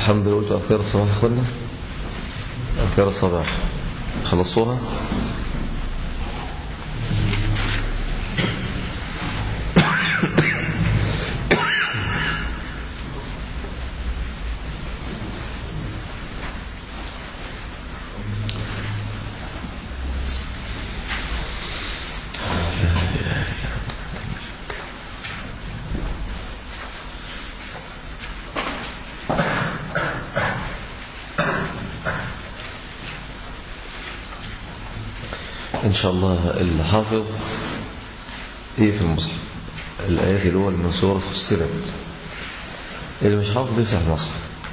الحمد لله. قلت أذكار الصباح يا أخوانا، أذكار الصباح خلصوها. إن شاء الله الحافظ إيه في المصحف الآيات الأولى من سورة فصلت. اللي مش حافظ يفتح المصحف.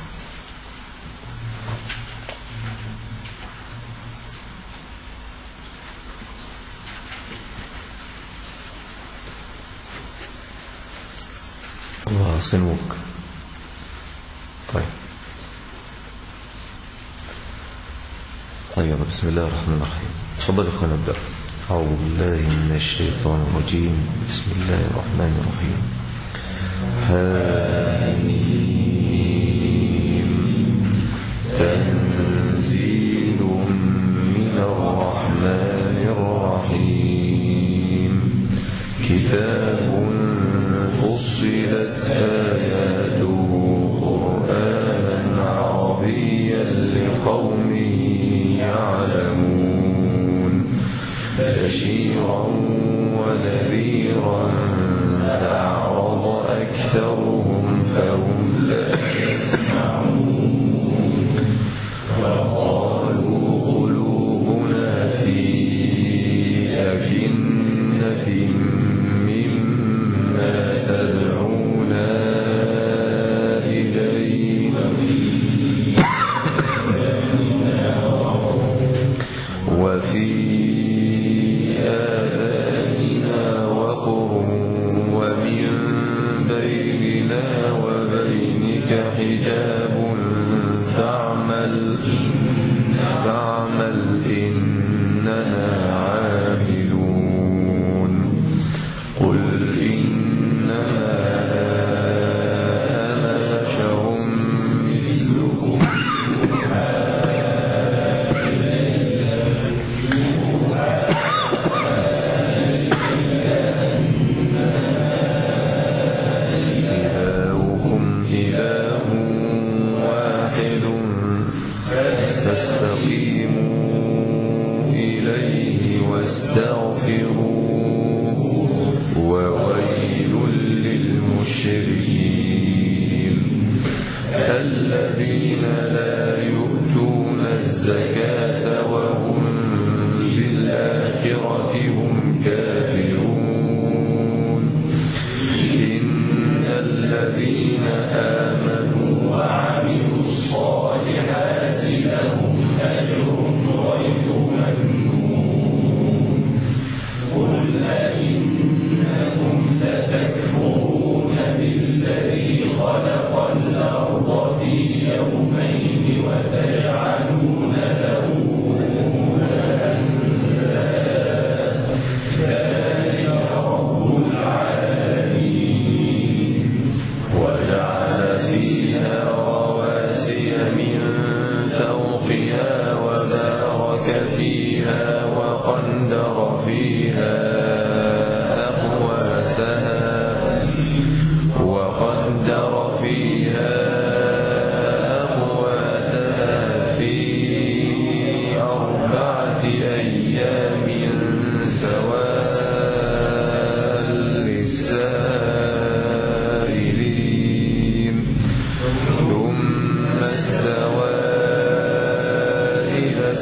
الله يصنوك. طيب بسم الله الرحمن الرحيم. تفضل يا اخوانا ابدأ. أعوذ بالله من الشيطان الرجيم. بسم الله الرحمن الرحيم. حميم تنزيل من الرحمن الرحيم. كتاب فصلت آياته قرآنا عربيا لقوم يعلمون. بشيرا ونذيرا فأعرض أكثرهم فهم لا يسمعون. وقالوا قلوبنا في أكنة مما تدعونا إليه وفي آذاننا وقر ومن بيننا وبينك حجاب فاعمل إننا عاملون. قل إنما أنا بشر مثلكم فاستقيموا إليه واستغفروه وويل للمشركين الذين لا يؤتون الزكاة وهم بالآخرة هم كافرون. إن الذين آمنوا وعملوا الصالحات لهم أجر غير ممنون. قل أئنكم لتكفرون بالذي خلق الأرض في يومين وتجعلون له أندادا ذلك رب العالمين. وجعل فيها رواسي من فوقها وبارك فيها وقدر فيها أقواتها في 4 أيام سواء للسائلين. ثم استوى إلى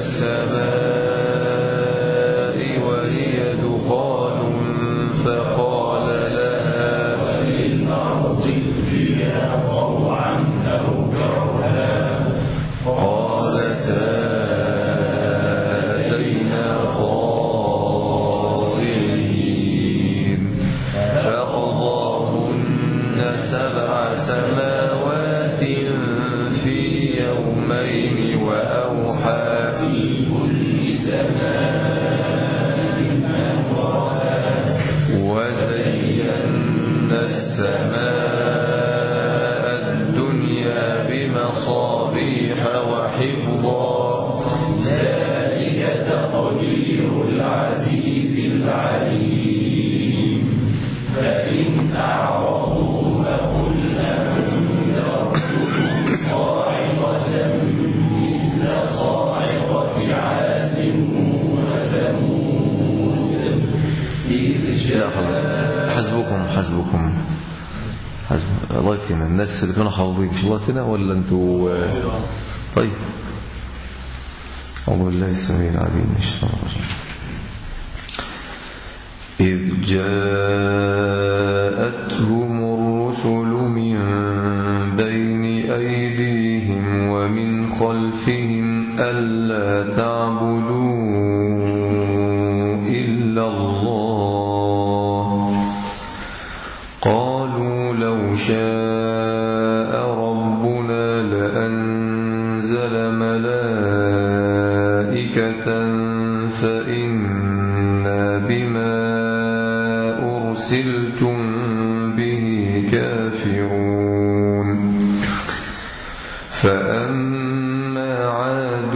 السماء وهي دخان فقال لها وللأرض ائتيا طوعا أو كرها قالتا أتينا طائعين تقدير العزيز العليم. فإن أعرضوا فقل أنذرتكم صاعقة مثل صاعقة عاد وثمود إذ لا خلاص، حسبكم الله يثنى. الناس اللي كانوا حافظين مش الله يثنى ولا انتوا؟ طيب. أعوذ بالله السميع العليم من الشيطان الرجيم. إذ جاءتهم الرسل من بين أيديهم ومن خلفهم ألا تعبدوا إلا الله قالوا لو شاء ربنا لأنزل ملائكة فإنا بما أرسلتم به كافرون. فأما عاد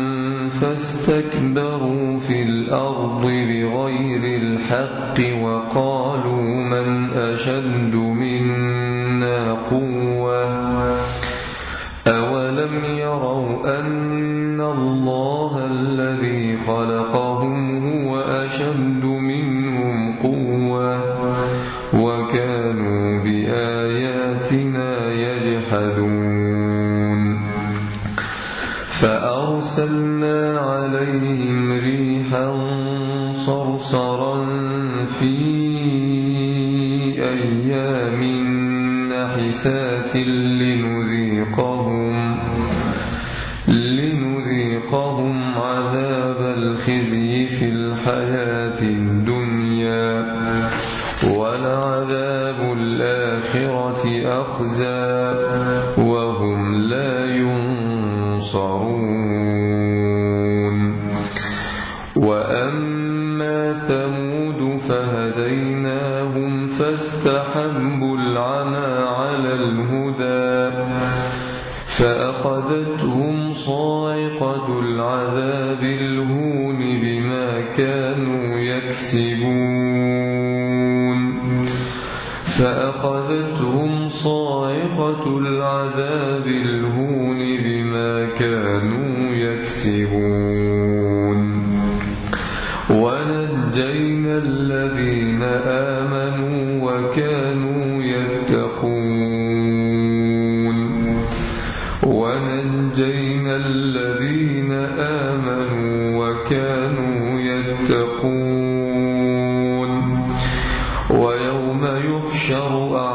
فاستكبروا في الأرض بغير الحق وقالوا من أشد منا قوة أولم يروا أن الله الذي خلقهم هو أشد منهم قوة وكانوا بآياتنا يجحدون. فأرسلنا عليهم ريحا صرصرا في أيام نحسات لنذيقهم عذاب الخزي في الحياة الدنيا ولعذاب الآخرة أخزى وهم لا ينصرون. وأما ثمود فهديناهم فاستحبوا العمى على الهدى فأخذتهم صاعقة العذاب الهون بما كانوا يكسبون. فأخذتهم صاعقة العذاب الهون بما كانوا يكسبون. ونجينا الذين آمنوا وكانوا يتقون. ونجينا الذين آمنوا وكانوا يتقون. ويوم يحشر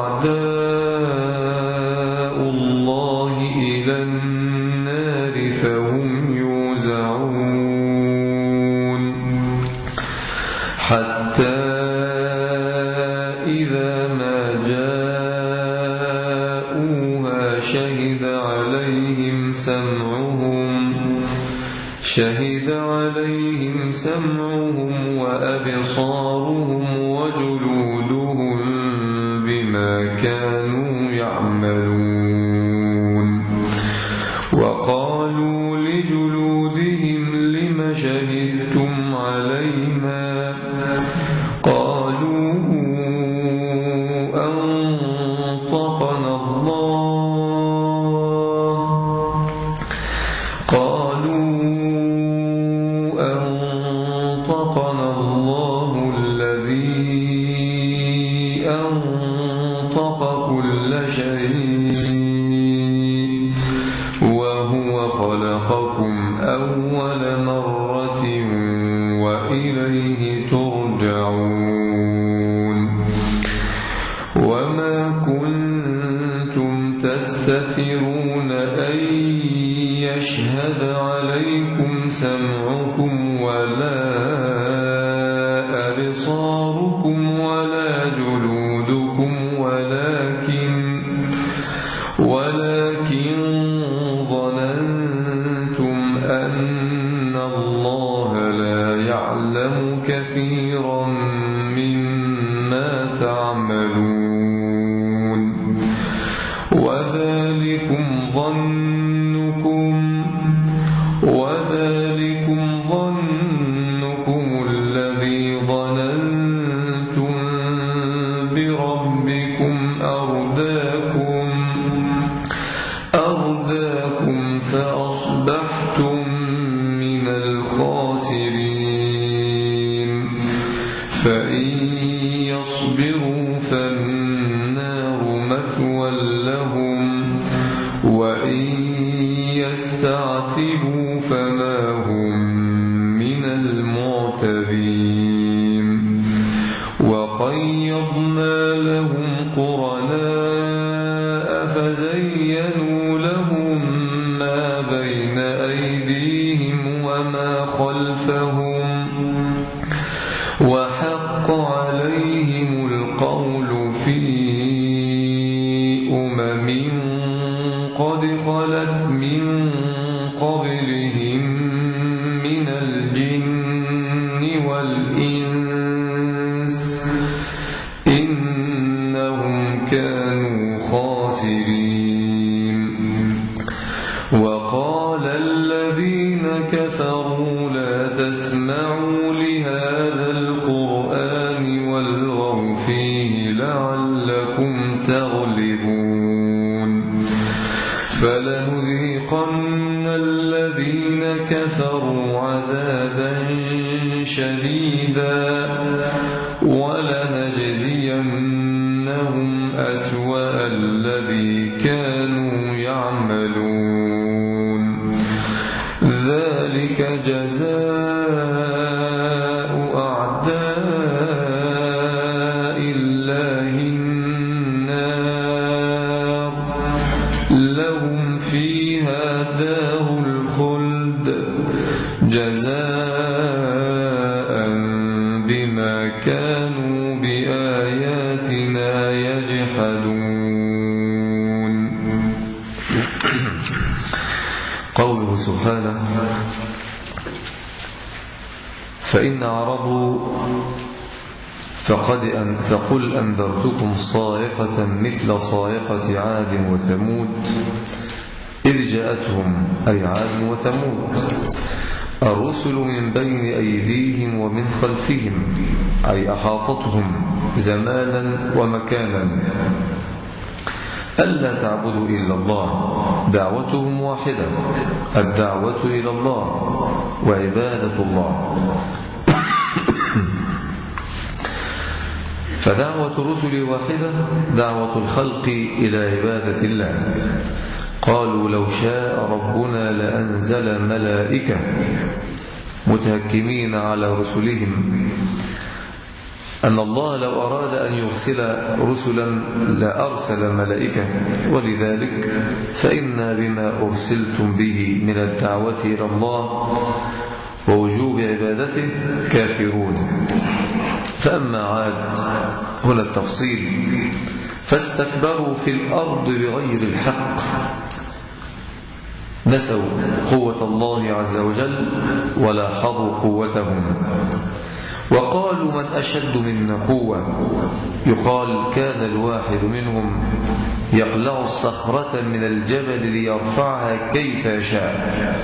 أعداء الله إلى النار فهم يوزعون حتى إذا ما جاءوها شهد عليهم سمعهم وأبصارهم وجلودهم بما كانوا يعملون. وقالوا لجلودهم لم شهدتم علينا قالوا أنطقنا الله الذي أنطق كل شيء وهو خلقكم أول مرة وإليه ترجعون. وما كنتم تستترون أن يشهد عليكم سمعكم ولا أبصاركم ولا جلودكم ولكن ظننتم أن الله لا يعلم كثيرا مما تعملون. وذلكم ظنكم فإن يصبروا فالنار مثوى لهم وإن يستعتبوا فما هم من المعتبين وقيضنا لهم قرناء فزينوا لهم ما بين أيديهم وما خلفهم وحق عليهم القول في قد خلت من قبلهم من الجن والإنس إنهم كانوا خاسرين وقال الذين كفروا لا تسمعوا لهذا القرآن والغوا فيه لعلكم تغلبون فلنذيقن الذين كفروا عذابا شديدا ولنجزينهم أسوأ الذي كانوا يعملون ذلك جزاء أعداء الله النار لهم فيها دار الخلد جزاء بما كانوا بآياتنا يجحدون. قوله سبحانه فإن أعرضوا فقل أنذرتكم صاعقة مثل صاعقة عاد وثمود إذ جاءتهم أي عاد وثمود الرسل من بين أيديهم ومن خلفهم أي أحاطتهم زمانا ومكانا ألا تعبدوا إلا الله دعوتهم واحدة الدعوة إلى الله وعبادة الله فدعوة الرسل واحدة دعوة الخلق إلى عبادة الله قالوا لو شاء ربنا لأنزل ملائكة متهكمين على رسلهم أن الله لو أراد أن يرسل رسلا لأرسل ملائكة ولذلك فإنا بما أرسلتم به من الدعوة إلى الله ووجوب عبادته كافرون. فأما عاد هنا التفصيل فاستكبروا في الأرض بغير الحق نسوا قوة الله عز وجل ولاحظوا قوتهم وقالوا من أشد منا قوة يقال كان الواحد منهم يقلع الصخرة من الجبل ليرفعها كيف يشاء.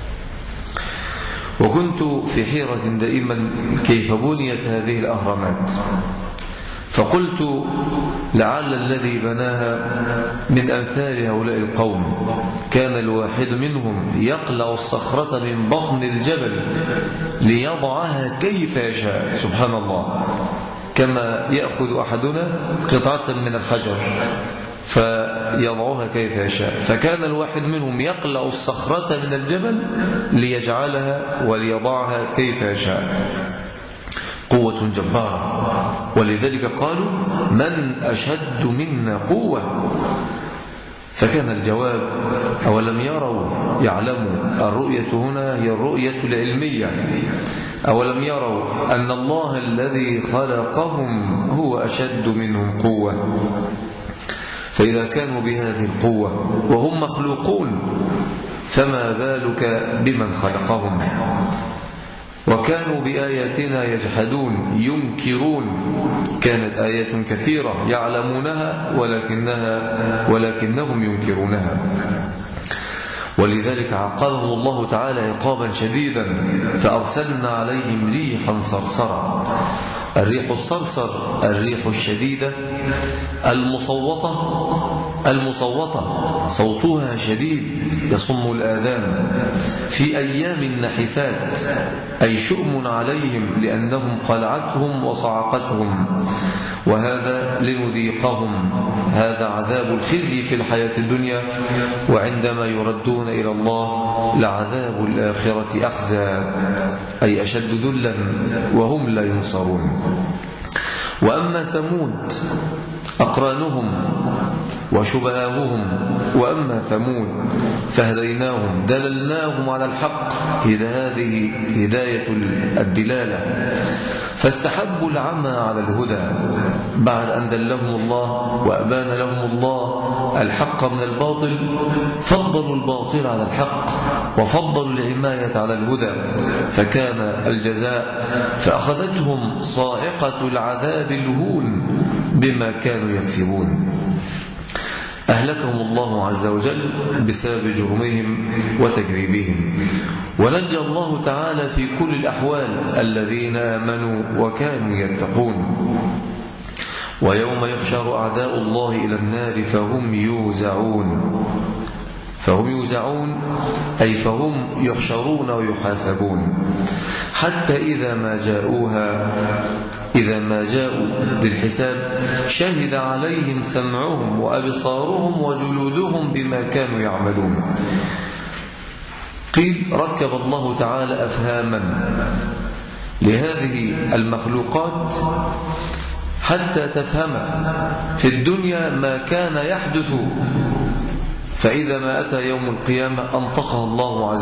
وكنت في حيرة دائما كيف بنيت هذه الأهرامات فقلت لعل الذي بناها من أمثال هؤلاء القوم كان الواحد منهم يقلع الصخرة من بطن الجبل ليضعها كيف يشاء سبحان الله كما يأخذ أحدنا قطعة من الحجر فيضعها كيف يشاء فكان الواحد منهم يقلع الصخرة من الجبل ليجعلها وليضعها كيف يشاء قوة جبارة ولذلك قالوا من أشد منا قوة فكان الجواب أولم يروا يعلموا الرؤية هنا هي الرؤية العلمية أولم يروا أن الله الذي خلقهم هو أشد منهم قوة فإذا كانوا بهذه القوة وهم مخلوقون فما بالك بمن خلقهم وكانوا بآياتنا يجحدون ينكرون كانت آيات كثيرة يعلمونها ولكنهم ينكرونها ولذلك عاقبهم الله تعالى عقابا شديدا فأرسلنا عليهم ريحا صرصرا الريح الصرصر، الريح الشديدة المصوتة صوتها شديد يصم الآذان، في أيام نحسات، أي شؤم عليهم لأنهم قلعتهم وصعقتهم، وهذا لنذيقهم، هذا عذاب الخزي في الحياة الدنيا، وعندما يردون إلى الله لعذاب الآخرة أخزى، أي أشد ذلا وهم لا ينصرون. وأما ثمود أقرانهم وشبهاهم، وأما ثمود فهديناهم دللناهم على الحق، هذه هداية الدلالة، فاستحبوا العمى على الهدى بعد أن دلهم الله وأبان لهم الله الحق من الباطل، فضلوا الباطل على الحق وفضلوا العماية على الهدى، فكان الجزاء فأخذتهم صاعقة العذاب الهون بما كانوا يكسبون. أهلكهم الله عز وجل بسبب جرمهم وتكذيبهم، ونجى الله تعالى في كل الأحوال الذين آمنوا وكانوا يتقون. ويوم يحشر أعداء الله إلى النار فهم يوزعون أي فهم يحشرون ويحاسبون، حتى إذا ما جاءوا للحساب شهد عليهم سمعهم وأبصارهم وجلودهم بما كانوا يعملون. قيل ركب الله تعالى أفهاما لهذه المخلوقات حتى تفهم في الدنيا ما كان يحدث، فإذا ما أتى يوم القيامة أنطقها الله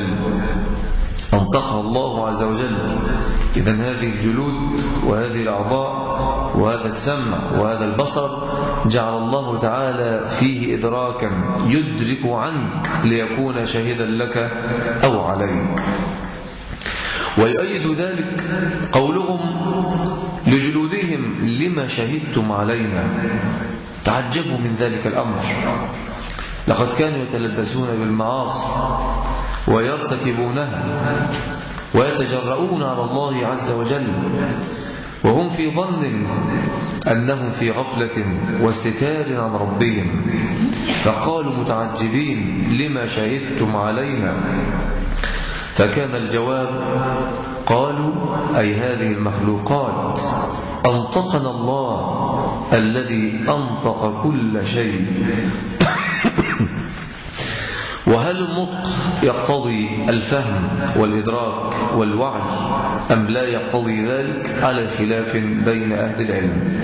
عز وجل. إذن هذه الجلود وهذه الأعضاء وهذا السمع وهذا البصر جعل الله تعالى فيه إدراكا يدرك عنك ليكون شاهدا لك أو عليك. ويؤيد ذلك قولهم لجلودهم لما شهدتم علينا، تعجبوا من ذلك الأمر، لقد كانوا يتلبسون بالمعاصي ويرتكبونها ويتجرؤون على الله عز وجل وهم في ظن أنهم في غفلة واستتار عن ربهم، فقالوا متعجبين لما شهدتم علينا، فكان الجواب قالوا أي هذه المخلوقات أنطقنا الله الذي أنطق كل شيء. وهل النطق يقتضي الفهم والإدراك والوعي أم لا يقتضي ذلك؟ على خلاف بين أهل العلم.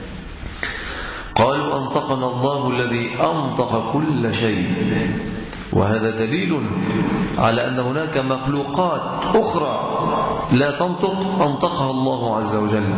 قالوا أنطقنا الله الذي أنطق كل شيء، وهذا دليل على أن هناك مخلوقات أخرى لا تنطق أنطقها الله عز وجل،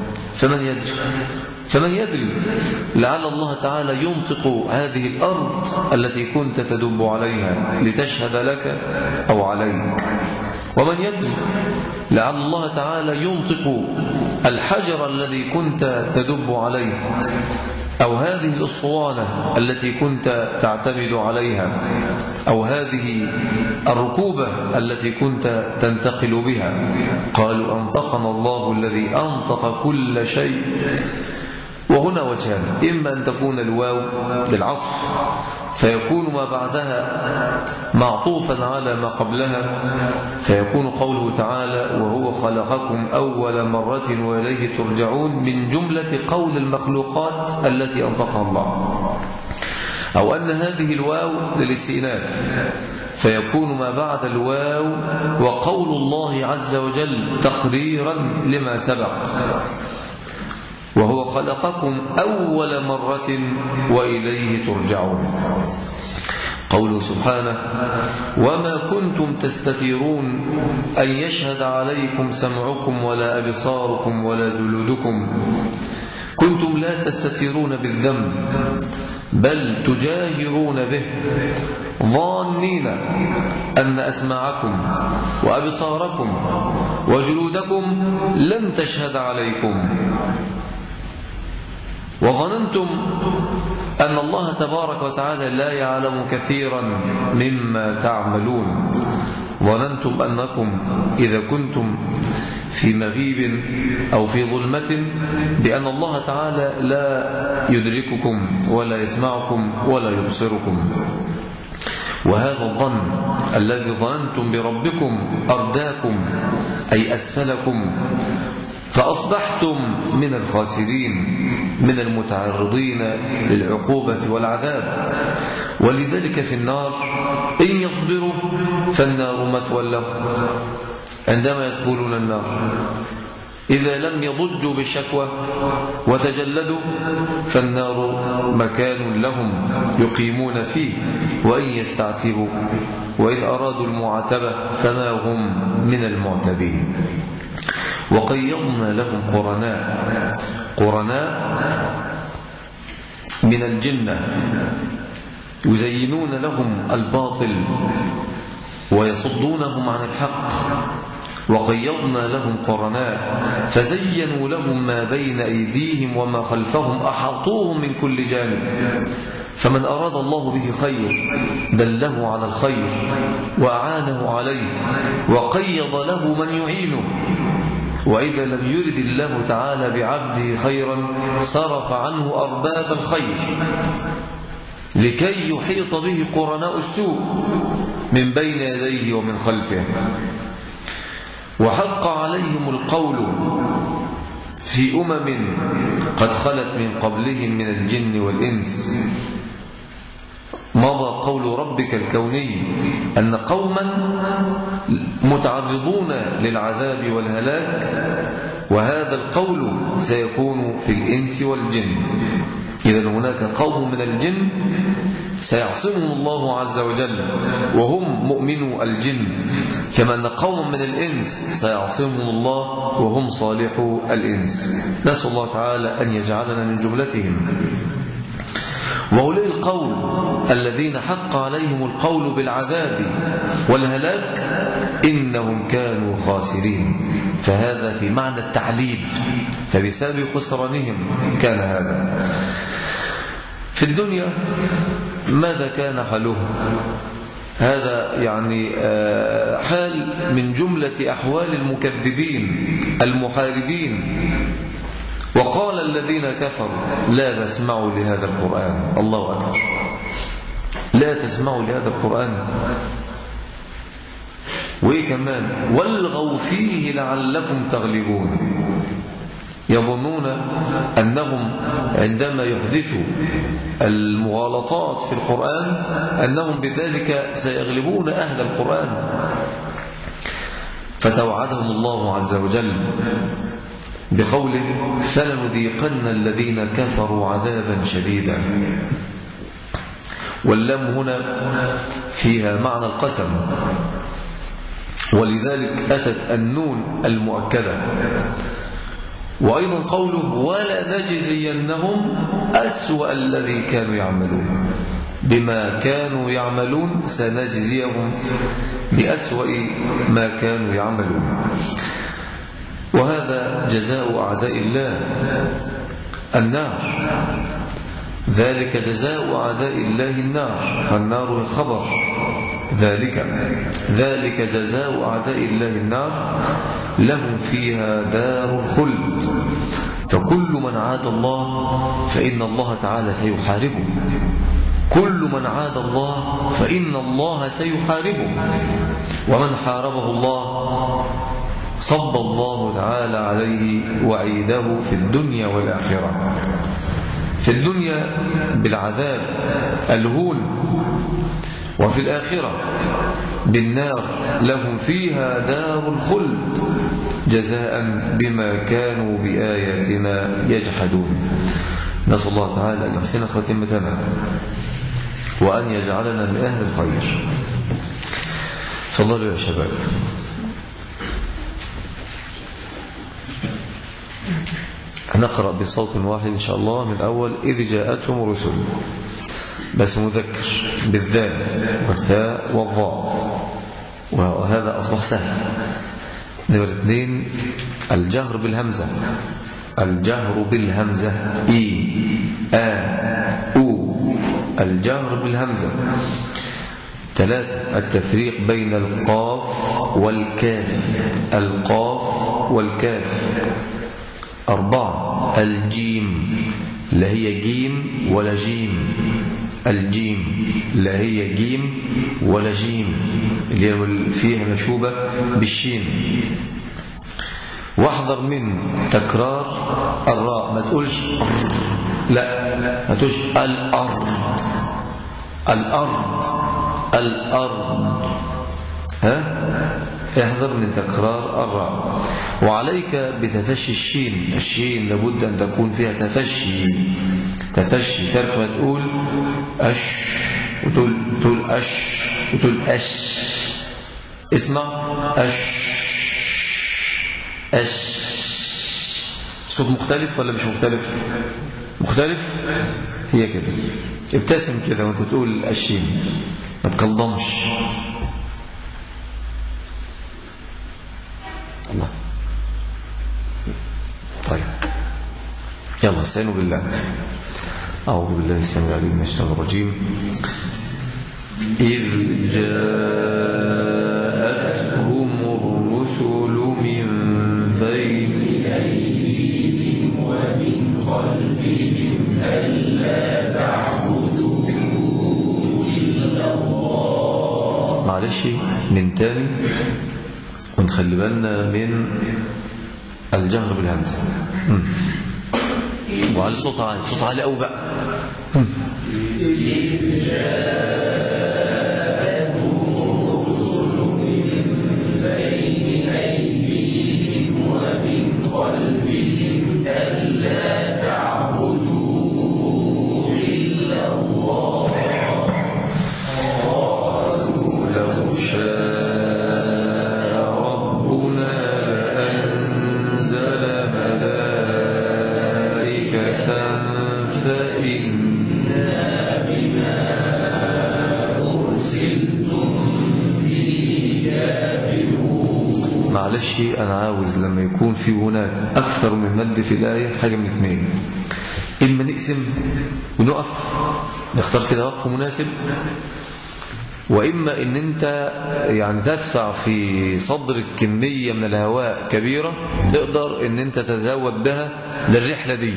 فمن يدري لعل الله تعالى ينطق هذه الأرض التي كنت تدب عليها لتشهد لك أو عليك، ومن يدري لعل الله تعالى ينطق الحجر الذي كنت تدب عليه، أو هذه الأسطوانة التي كنت تعتمد عليها، أو هذه الركوبة التي كنت تنتقل بها. قالوا أنطقنا الله الذي أنطق كل شيء. وهنا وجهان، إما أن تكون الواو للعطف فيكون ما بعدها معطوفا على ما قبلها، فيكون قوله تعالى وهو خلقكم أول مرة وإليه ترجعون من جملة قول المخلوقات التي أنطقها الله، أو أن هذه الواو للاستئناف فيكون ما بعد الواو وقول الله عز وجل تقديرا لما سبق، وهو خلقكم أول مرة وإليه ترجعون. قوله سبحانه وما كنتم تستترون أن يشهد عليكم سمعكم ولا أبصاركم ولا جلودكم، كنتم لا تستترون بالذنب بل تجاهرون به ظانين أن أسماعكم وأبصاركم وجلودكم لن تشهد عليكم، وظننتم أن الله تبارك وتعالى لا يعلم كثيرا مما تعملون، ظننتم أنكم إذا كنتم في مغيب أو في ظلمة بأن الله تعالى لا يدرككم ولا يسمعكم ولا يبصركم. وهذا الظن الذي ظننتم بربكم أرداكم أي أسفلكم، فأصبحتم من الخاسرين من المتعرضين للعقوبة والعذاب. ولذلك في النار إن يصبروا فالنار مثوى لهم عندما يدخلون النار. إذا لم يضجوا بالشكوى وتجلدوا فالنار مكان لهم يقيمون فيه، وإن يستعتبوا وإن أرادوا المعاتبة فما هم من المعتبين. وقيضنا لهم قرناء من الجنة يزينون لهم الباطل ويصدونهم عن الحق. وقيضنا لهم قرناء فزينوا لهم ما بين أيديهم وما خلفهم أحاطوهم من كل جانب، فمن أراد الله به خير دله على الخير وأعانه عليه وقيض له من يعينه. وإذا لم يرد الله تعالى بعبده خيرا صرف عنه أرباب الخير لكي يحيط به قرناء السوء من بين يديه ومن خلفه. وحق عليهم القول في قد خلت من قبلهم من الجن والإنس. مضى قول ربك الكوني أن قوما متعرضون للعذاب والهلاك، وهذا القول سيكون في الإنس والجن. إذن هناك قوم من الجن سيعصمهم الله عز وجل وهم مؤمنو الجن، كما أن قوم من الإنس سيعصمهم الله وهم صالحو الإنس. نسأل الله تعالى أن يجعلنا من جملتهم. وأولئك القوم الذين حق عليهم القول بالعذاب والهلاك إنهم كانوا خاسرين، فهذا في معنى التعليل، فبسبب خسرانهم كان هذا. في الدنيا ماذا كان حالهم؟ هذا يعني حال من جملة أحوال المكذبين المحاربين. وقال الذين كفروا لا تسمعوا لهذا القرآن. الله أكبر، لا تسمعوا لهذا القرآن. وإيه كمان؟ والغوا فيه لعلكم تغلبون. يظنون أنهم عندما يحدثوا المغالطات في القرآن أنهم بذلك سيغلبون أهل القرآن، فتوعدهم الله عز وجل بقوله فلنذيقن الذين كفروا عذابا شديدا. واللام هنا فيها معنى القسم، ولذلك أتت النون المؤكدة. وأيضا قوله ولا نجزينهم أسوأ الذي كانوا يعملون. بما كانوا يعملون سنجزيهم بأسوأ ما كانوا يعملون. وهذا جزاء أعداء الله النار، ذلك جزاء أعداء الله النار، فالنار خبر ذلك جزاء أعداء الله النار لهم فيها دار الخلد. فكل من عاد الله فإن الله تعالى سيحاربه، كل من عاد الله فإن الله سيحاربه، ومن حاربه الله صب الله تعالى عليه وعيده في الدنيا والآخرة. في الدنيا بالعذاب الهون، وفي الآخرة بالنار لهم فيها دار الخلد جزاء بما كانوا بآياتنا يجحدون. نسأل الله تعالى أن يحسن خاتمتنا وأن يجعلنا من أهل الخير. تفضلوا يا شباب. نقرأ بصوت واحد إن شاء الله من أول إذ جاءتهم رسل، بس مذكر بالذال والثاء والضاء، وهذا أصبح سهل. نمرة 2 الجهر بالهمزة، الجهر بالهمزة إي آ أو، الجهر بالهمزة. 3 التفريق بين القاف والكاف، القاف والكاف. 4 الجيم، لا هي جيم ولا جيم، الجيم لا هي جيم ولا جيم، اللي فيها مشوبة بالشين. واحذر من تكرار الراء، ما تقولش لا، ما تقولش الأرض، الأرض، الأرض، احذر من تكرار الراء. وعليك بتفشي الشين، الشين لابد أن تكون فيها تفشي، تفشي، فرق ما تقول أش وتقول أش وتقول أش. اسمع أش أش، صوت مختلف ولا مش مختلف؟ مختلف. هي كده، ابتسم كده وانت تقول الشين، ما تقلضمش. الله. طيب يلا استعينوا بالله. أعوذ بالله السميع العليم من الشيطان الرجيم. إذ جاءتهم الرسل من بين أيديهم ومن خلفهم ألا تعبدوا إلا الله. معلش من تاني، ونخلي بالنا من الجهر بالهمزة. وعلى صوت عالي، صوت عالي قوي بقى. إذ جاءتهم الرسل من بين أيديهم ومن خلفهم ألا تعبدوا إلا الله قالوا لو شاء ربنا لأنزل ملائكة فإنا بما أرسلتم به كافرون. معلش أنا عاوز لما يكون في هناك أكثر من مد في الآية حاجة من اثنين: إما نقسم ونقف نختار كده وقف مناسب، وإما إن أنت يعني تدفع في صدرك كمية من الهواء كبيرة تقدر إن أنت تتزود بها للرحلة دي.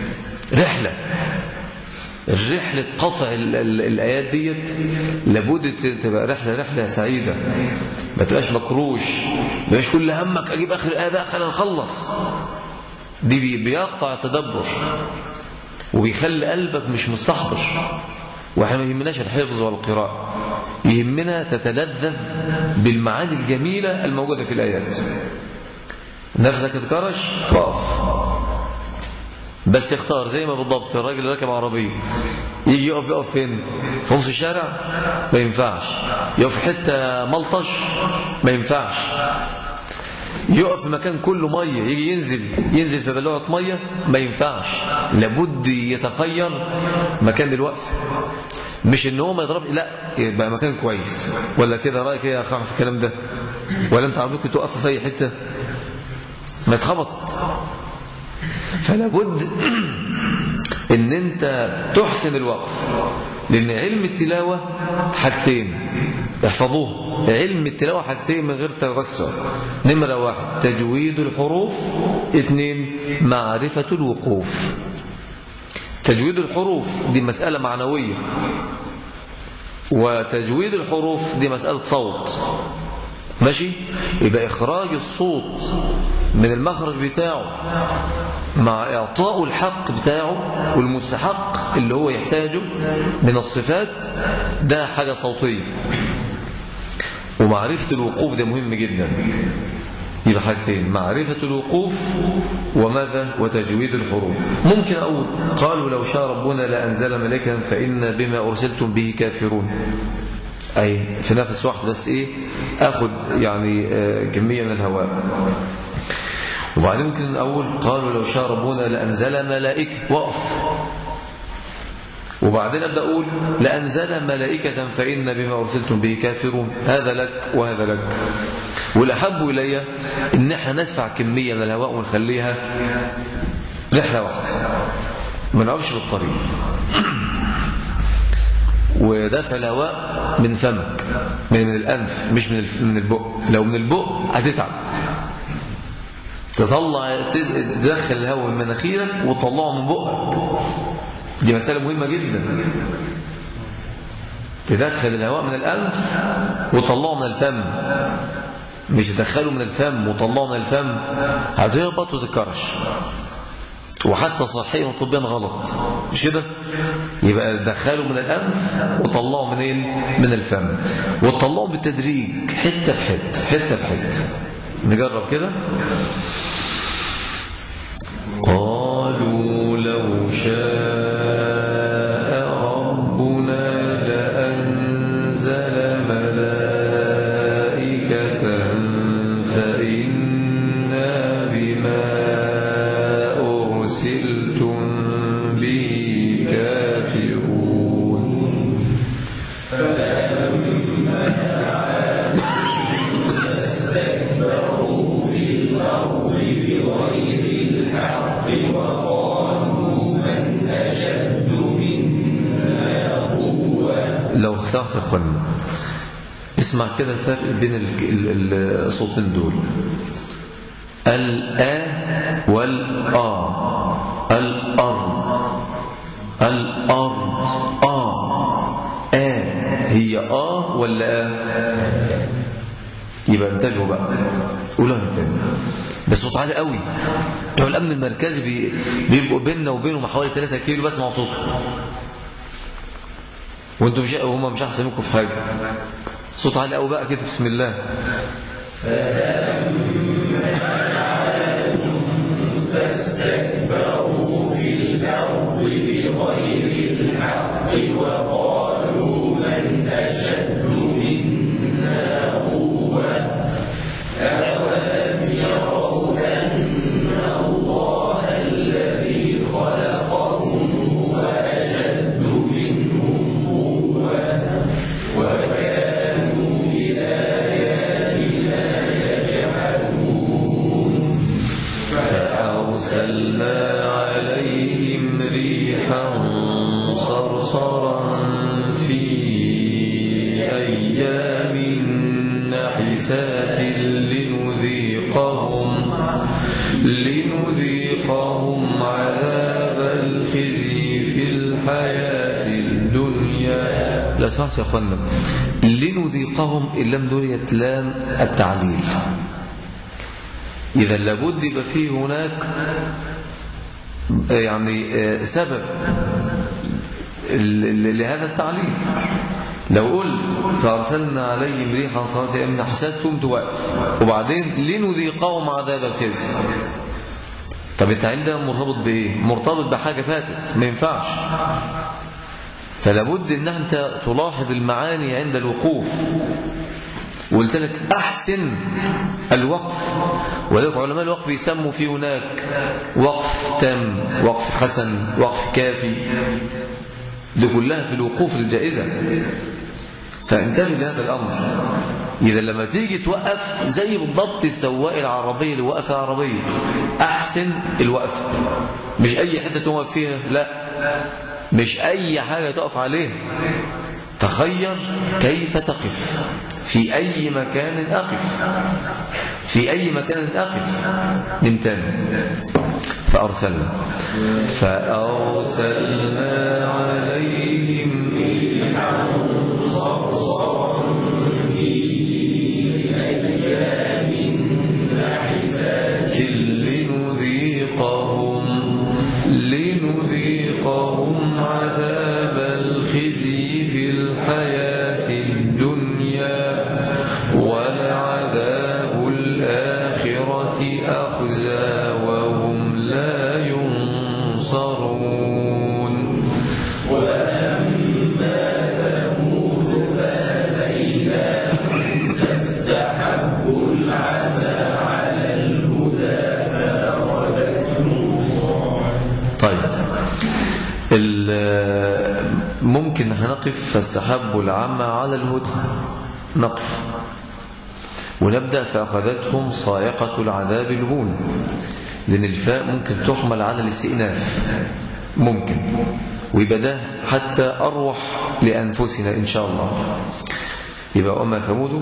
الرحلة قطع الآيات ديت لابد تبقى رحلة سعيدة، ما تبقاش مكروش، ما تبقاش كل همك أجيب آخر الآية بقى خلينا نخلص. دي بيقطع التدبر وبيخلي قلبك مش مستحضر. واحنا ما يهمناش الحفظ ولا القراءة، يهمنا تتلذذ بالمعاني الجميلة الموجودة في الآيات. نفسك اتكرش وقف، بس اختار زي ما بالضبط الراجل راكب عربية يجي يقف فين؟ في نص الشارع ما ينفعش، يقف حتة ملطش ما ينفعش، يقف في مكان كله مية يجي ينزل في بلوعة مية ما ينفعش. لابد يتخير مكان الوقف، مش ان هو ما يضرب، لا يبقى مكان كويس. ولا كده رايك ايه يا اخي في الكلام ده؟ ولا انت عارفين توقف في اي حته ما يتخبطت؟ فلا بد ان انت تحسن الوقف، لان علم التلاوه حاجتين احفظوه. علم التلاوه حاجتين من غير تغسر: نمره 1 تجويد الحروف، 2 معرفه الوقوف. تجويد الحروف دي مسألة معنوية، وتجويد الحروف دي مسألة صوت. ماشي؟ يبقى إخراج الصوت من المخرج بتاعه مع إعطاء الحق بتاعه والمستحق اللي هو يحتاجه من الصفات، ده حاجة صوتية. ومعرفة الوقوف ده مهم جدا. يبقى حاجتين: معرفة الوقوف وماذا؟ وتجويد الحروف. ممكن أقول قالوا لو شاء ربنا لأنزل ملكا فإنا بما أرسلتم به كافرون، أي في نفس واحد، بس إيه أخذ يعني كمية من الهواء. وبعدين ممكن أقول قالوا لو شاء ربنا لأنزل ملائكة، وقف، وبعدين أبدأ أقول لأنزل ملائكة فإنا بما أرسلتم به كافرون. هذا لك وهذا لك. والأحب إلي إن احنا ندفع كمية من الهواء ونخليها رحلة واحدة، ما نقفش بالطريق. ودفع الهواء من فمك، من الأنف، مش من البق. لو من البق هتتعب، تدخل الهواء من مناخيرك وتطلعه من بقك. دي مسألة مهمة جدا. تدخل الهواء من الأنف وتطلعه من الفم، مش تدخله من الفم وتطلعه من الفم، هتهبط وتتكرش، وحتى صحيا وطبيا غلط، مش كده؟ يبقى تدخله من الأنف وطلعه من الفم، وتطلعه بالتدريج حتة بحتة حتة بحتة. نجرب كده. قالوا لو شاء ربنا لأنزل ملائكة فإنا بما أرسلتم به كافرون. فلما عادوا فاستكبروا في الأرض بغير الحق وقالوا من أشد منا قوة. لو سمحت يا اخوانا اسمع كده الفرق بين الصوتين دول، الآ والآ. الأرض، الأرض، هي ولا يبقى انتبهوا بقى، قولها انتبهوا بس صوت عالي قوي. بتوع الأمن المركزي بيبقوا بيننا وبينهم حوالي 3 كيلو بس مع صوتهم، وانتم وهم مش احسن منكم في حاجه. صوت عالي قوي بقى كده. بسم الله. فاستكبروا في الأرض بغير الحق وقالوا من أشد منا قوة أولم يروا أن الله الذي خلقهم هو أشد منهم قوة وكانوا بآياتنا يجحدون. فأرسلنا عليهم ريحا صرصرا في أيام نحسات لنذيقهم عذاب الخزي في الحياة الدنيا. لا صحت يا أخوانا، لنذيقهم اللام دولية لام التعليل، إذا لابد يبقى فيه هناك يعني سبب لهذا التعليل. لو قلت فأرسلنا عليهم ريحا صرصرا في أيام نحسات تقوم توقف، وبعدين لنذيقهم عذاب الخزي. طب التعليل ده مرتبط بإيه؟ مرتبط بحاجة فاتت، ما ينفعش. فلابد ان انت تلاحظ المعاني عند الوقوف. وقلت لك احسن الوقف، ولذلك علماء الوقف يسموا في هناك وقف تام، وقف حسن، وقف كافي، دي كلها في الوقوف الجائزة. فانتبه لهذا الامر. اذا لما تيجي توقف زي بالضبط السواق العربية اللي وقف العربية، احسن الوقف، مش اي حتة توقف فيها، لا، مش أي حاجة تقف عليها، تخير كيف تقف، في أي مكان أقف، في أي مكان أقف. من تاني. فأرسلنا عليهم ريحا صرصرا في أيام نحسات لنذيقهم عذاب الخزي في الحياة الدنيا ولعذاب الآخرة أخزى وهم لا ينصرون. وأما ثمود فهديناهم فاستحبوا العمى على الهدى فأخذتهم. طيب ممكن هنقف فاستحبوا العمى على الهدى، نقف ونبدأ فأخذتهم صاعقة العذاب الهون، لأن الفاء ممكن تحمل على الاستئناف، ممكن، ويبقى ده حتى أروح لأنفسنا إن شاء الله. يبقى أما ثمود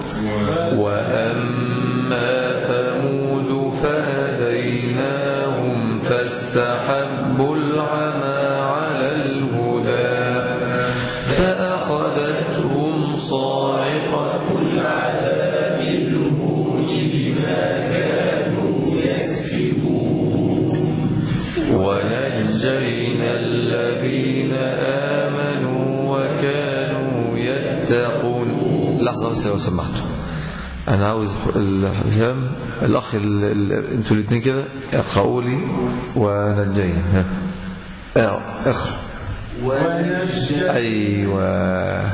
وأما ثمود فهديناهم فاستحبوا العمى على الهدى فأخذتهم صاعقة العذاب الهون بما كانوا يكسبون ونجينا الذين آمنوا وكانوا يتقون. لحظة بس لو سمحتوا، أنا عاوز الحسام الأخ أنتوا الاثنين كده اقرأوا لي ونجينا. اقرأ. أيوة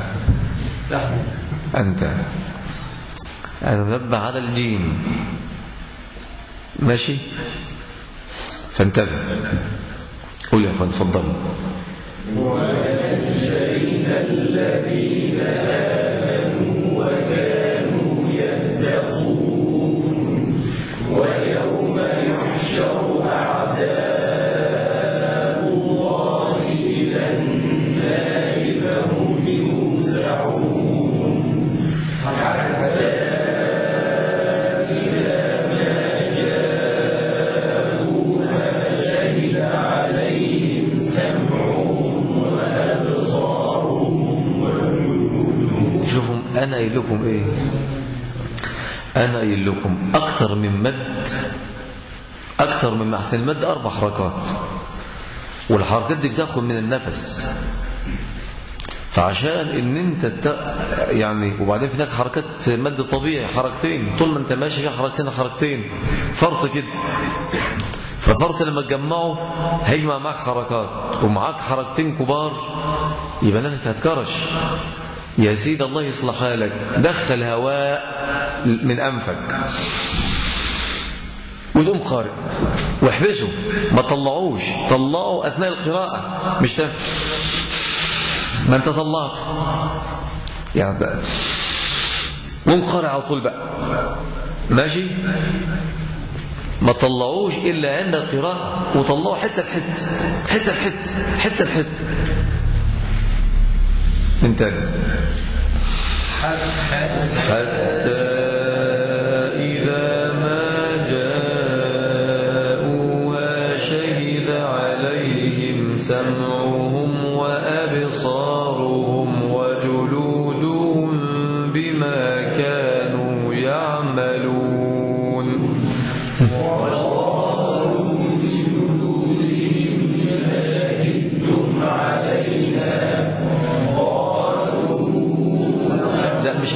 أنت، أنا منبه على الجيم ماشي، فانتبه. قول يا أخوان تفضلوا. ونجينا الذين آمنوا وكانوا يتقون ويوم يحشر أعداء الله إلى النار فهم يوزعون حتى إذا ما جاءوها شهد عليهم سمعهم وأبصارهم وجلودهم. شوفوا أنا قايل لكم إيه؟ أنا قايل لكم أكثر من مد، أكثر من محسن المد 4 حركات، والحركات دي بتاخد من النفس. فعشان ان انت يعني، وبعدين في هناك حركات مد طبيعي حركتين، طول ما انت ماشي في حركتين فرط كده. ففرط لما تجمعه هيجمع معك حركات، ومعاك حركتين كبار، يبقى نفسك هتكرش يا سيد. الله يصلح حالك، دخل هواء من انفك وتقوم قارئ واحبسه، ما طلعوش، طلعوا اثناء القراءه، مش ما انت طلعت يعني قوم قارئ على طول بقى ماشي. ما طلعوش الا عند القراءه، وطلعوا حته لحته حته لحته حته لحته من تاني. حتى إذا ما جاءوها شهد عليهم سمعهم وأبصارهم وجلودهم بما كانوا يعملون. وقالوا لجلودهم لم شهدتم علينا لا مش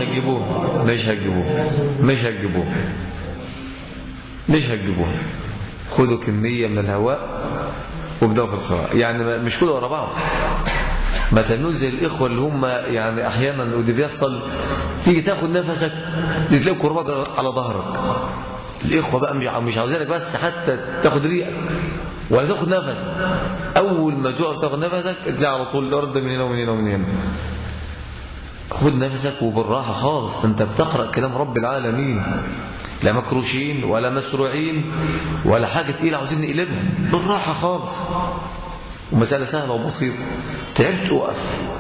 هتجيبوه. خذوا كمية من الهواء وابدأوا في القراءة، يعني مش كله ورا بعض. ما تنزل الإخوة اللي هم يعني أحيانا ودي بيحصل، تيجي تاخد نفسك تلاقي كرباج على ظهرك. الإخوة بقى مش عاوزينك بس حتى تاخد ريقك ولا تاخد نفسك، أول ما تقعد تاخد نفسك تلاقي على طول الأرض من هنا ومن هنا ومن هنا. خد نفسك وبالراحة خالص، أنت بتقرأ كلام رب العالمين، لا مكروشين ولا مسروعين ولا حاجة تقيلة عاوزين نقلبها، بالراحة خالص، ومسألة سهلة وبسيطة. تعبت وقف،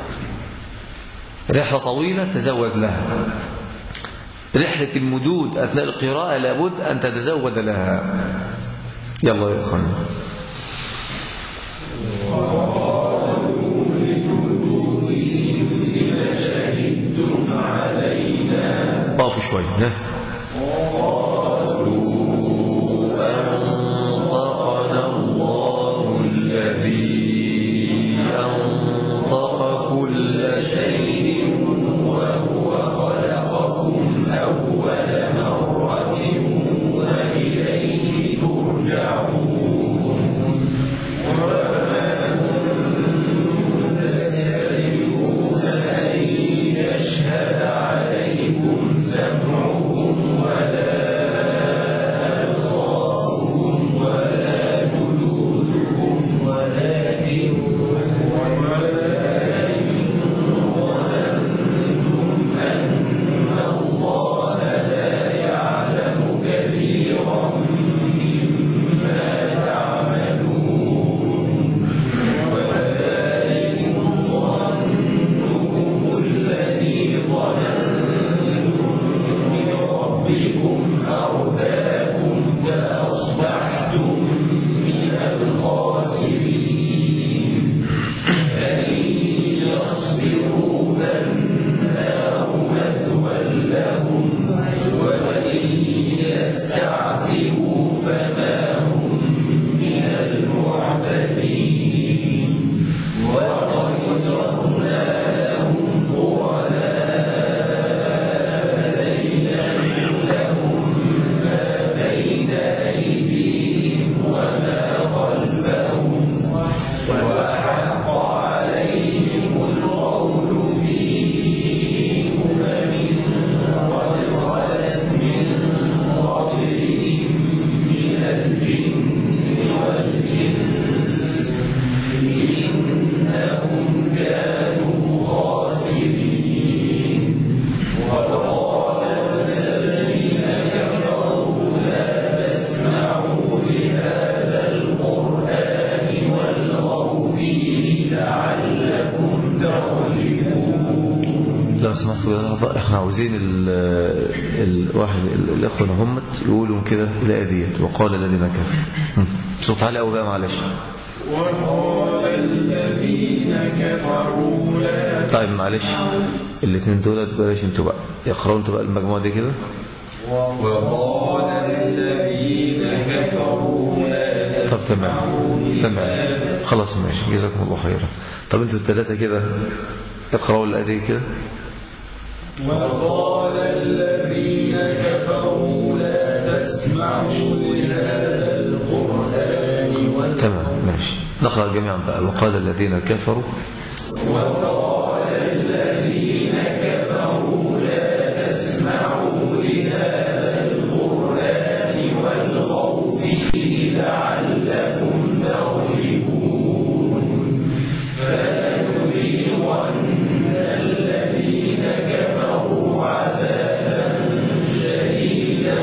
رحلة طويلة تزود لها، رحلة المدود أثناء القراءة لابد أن تتزود لها. يلا يا أخوان. طافوا شوية. قالوا أنطقنا الله الذي أنطق كل شيء وهو خلقكم أول مرة وإليه ترجعون وما كنتم تستطيعون أن يشهد عليكم سمعكم أصبحتم من الخاسرين فإن يصبروا فالنار مثوى لهم وإن يستعتبوا فما هم من المعتبين وقدرنا لهم قرناء فزينوا لهم ما بين أيديهم وما خلفهم وحق عليهم القول في قد خلت من قبلهم من الجن والإنس إنهم كانوا خاسرين وقال الذين كفروا لا تسمعوا لهذا القرآن والغوا فيه لعلكم تغلبون. لو سمحت لحظة، احنا عاوزين الواحد الإخوة هم يقولوا كده الآية ديت وقال الذين كفروا. صوت عالي قوي بقى معلش. وقال الذين كفروا لا طيب معلش الاثنين دول بلاش انتوا بقى يقرأوا انتوا بقى المجموعة دي كده. وقال الذين كفروا لا طب تمام خلاص ماشي جزاكم الله خيرا. طب انتوا الثلاثة كده اقرأوا الآية دي كده. وقال الذين كفروا لا تسمعوا لهذا القرآن تمام ماشي نقرأ جميعا بقى. وقال الذين كفروا وقال الذين كفروا لا تسمعوا لهذا القرآن والغوا فيه لعلكم تغلبون فلنذيقن الذين كفروا عذابا شديدا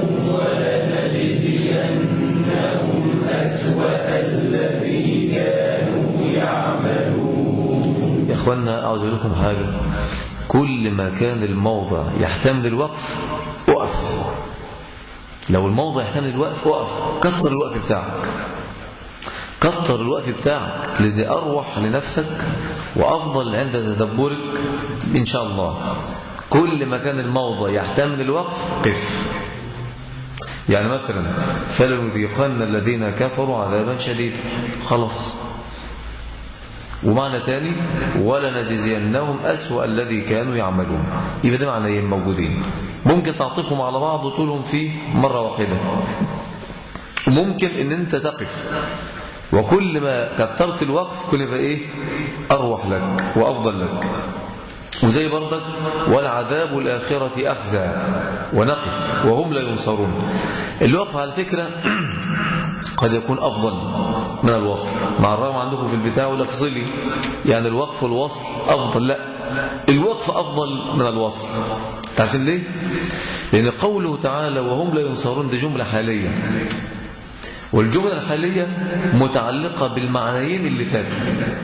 ولنجزينهم أسوأ الذي كانوا يعملون. يا اخوانا اعوذ لكم حاجة، كل ما كان الموضع يحتمل الوقف اقف. لو الموضع يحتمل الوقف اقف، كتر الوقف بتاعك، كتر الوقف بتاعك لأن أروح لنفسك وأفضل عند تدبرك إن شاء الله. كل ما كان الموضع يحتمل الوقف قف. يعني مثلا فلنذيقن الذين كفروا عذابا شديدا، خلاص. ومعنى تاني ولنجزينهم أسوأ الذي كانوا يعملون، يبقى ده معنيين موجودين. ممكن تعطفهم على بعض وتقولهم فيه مرة واحدة، وممكن ان انت تقف، وكل ما كترت الوقف كل ما ايه اروح لك وافضل لك. وزي برضك والعذاب الآخرة أخزى ونقف وهم لا ينصرون. الوقف على فكرة قد يكون أفضل من الوصل، مع الرغم عندكم في البتاع ولا فصلي يعني الوقف والوصل أفضل، لا الوقف أفضل من الوصل. تعرفين ليه؟ لأن قوله تعالى وهم لا ينصرون دي جملة حالية، والجملة الحالية متعلقة بالمعنيين اللي فاتوا.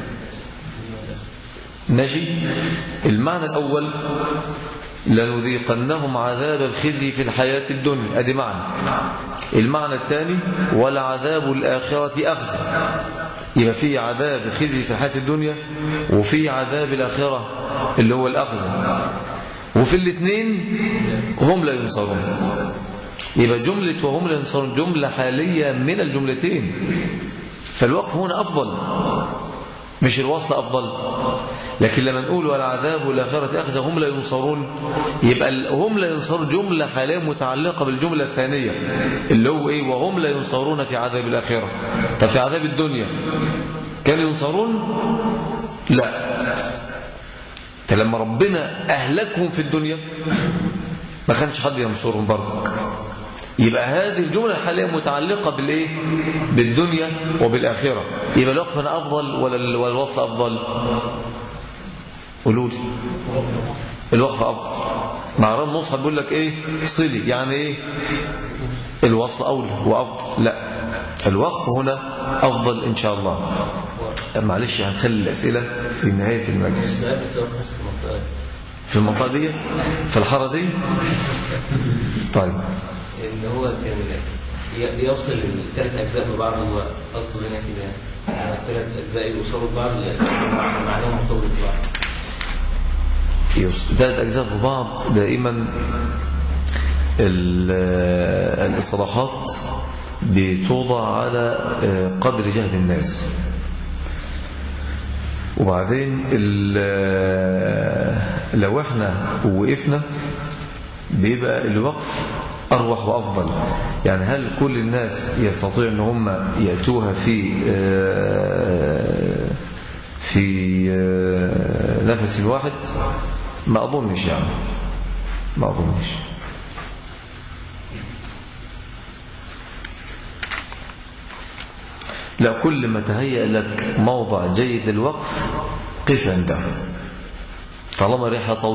ماشي. المعنى الأول لنذيقنهم عذاب الخزي في الحياة الدنيا، ادي معنى. المعنى الثاني ولعذاب الآخرة أخزى، يبقى في عذاب خزي في الحياة الدنيا وفي عذاب الآخرة اللي هو الأخزى، وفي الاثنين هم لا ينصرون. يبقى جملة وهم لا ينصرون جملة حالية من الجملتين، فالوقف هنا أفضل مش الوصل أفضل. لكن لما نقول والعذاب الآخرة أخزى هم لا ينصرون، يبقى هم لا ينصرون جملة حالية متعلقة بالجملة الثانية اللي هو إيه وهم لا ينصرون في عذاب الآخرة. طب في عذاب الدنيا كانوا ينصرون؟ لا. لما ربنا أهلكهم في الدنيا ما كانش حد ينصرهم برضه. يبقى هذه الجملة الحالية متعلقة بالإيه؟ بالدنيا وبالآخرة. يبقى الوقف هنا أفضل ولا الوصل أفضل؟ قولوا لي. الوقف أفضل. مع رب المصحف بيقول لك إيه؟ صلي، يعني إيه؟ الوصل أولى وأفضل. لا، الوقف هنا أفضل إن شاء الله. معلش هنخلي الأسئلة في نهاية المجلس. في المنطقة دي؟ في الحارة دي؟ طيب. إن هو كان يوصل الثلاث أجزاء ببعض، هو قصده هنا كده يعني الثلاث أجزاء يوصلوا ببعض معناهم مرتبط ببعض. ثلاث أجزاء في بعض دائما الإصلاحات بتوضع على قدر جهد الناس، وبعدين لو احنا وقفنا بيبقى الوقف أروح وأفضل. يعني هل كل الناس يستطيع أن هم يأتوها في نفس الواحد؟ ما أظنش، يعني ما أظنش. لا، كل ما تهيأ لك موضع جيد للوقف قف عنده، طالما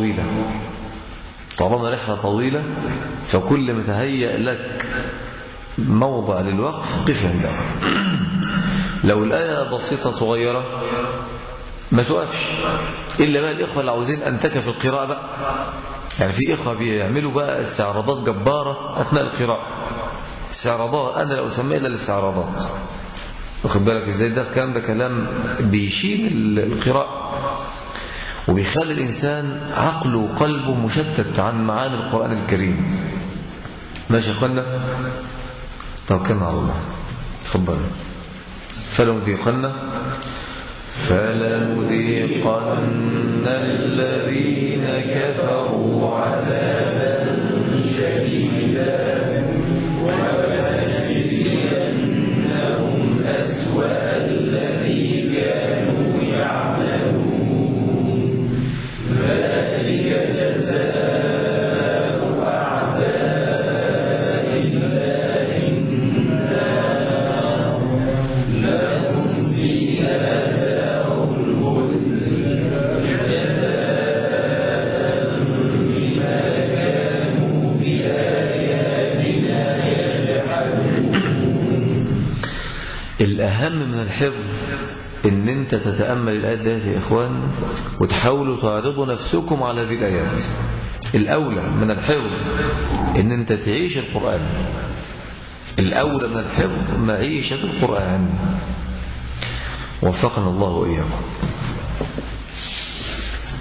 رحلة طويلة فكل ما تهيأ لك موضع للوقف قف عنده. لو الآية بسيطة صغيرة ما توقفش، إلا بقى الإخوة اللي عاوزين أنتكة في القراءة بقى. يعني في إخوة بيعملوا بقى استعراضات جبارة أثناء القراءة، استعراضات أنا لا أسميها إلا الاستعراضات، واخد بالك إزاي؟ ده الكلام ده كلام بيشين القراءة وبيخلي الإنسان عقله وقلبه مشتت عن معاني القرآن الكريم. ماشي يا أخوانا؟ توكلنا على الله. تفضل. فلنذيقن الذين كفروا عذابا شديدا ولنجزينهم أسوأ الذي كانوا يعملون ذلك جزاء أعداء الله النار لهم فيها دار الخلد جزاء بما كانوا بآياتنا يجحدون. الأهم من الحفظ إن أنت تتأمل الآيات دي يا إخوان وتحاولوا تعرضوا نفسكم على هذه الآيات. الأولى من الحفظ إن أنت تعيش القرآن، الأولى من الحفظ معيشة القرآن. وفقنا الله وإياكم.